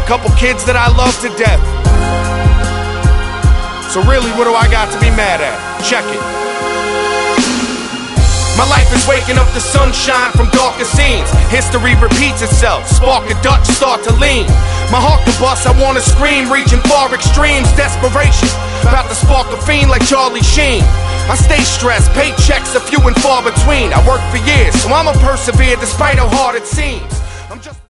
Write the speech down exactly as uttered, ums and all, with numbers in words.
couple kids that I love to death. So really, what do I got to be mad at? Check it. My life is waking up the sunshine from darker scenes. History repeats itself, spark a Dutch, start to lean. My heart can bust, I wanna scream, reaching far extremes, desperation. About to spark a fiend like Charlie Sheen. I stay stressed, paychecks are few and far between. I work for years, so I'ma persevere despite how hard it seems. I'm just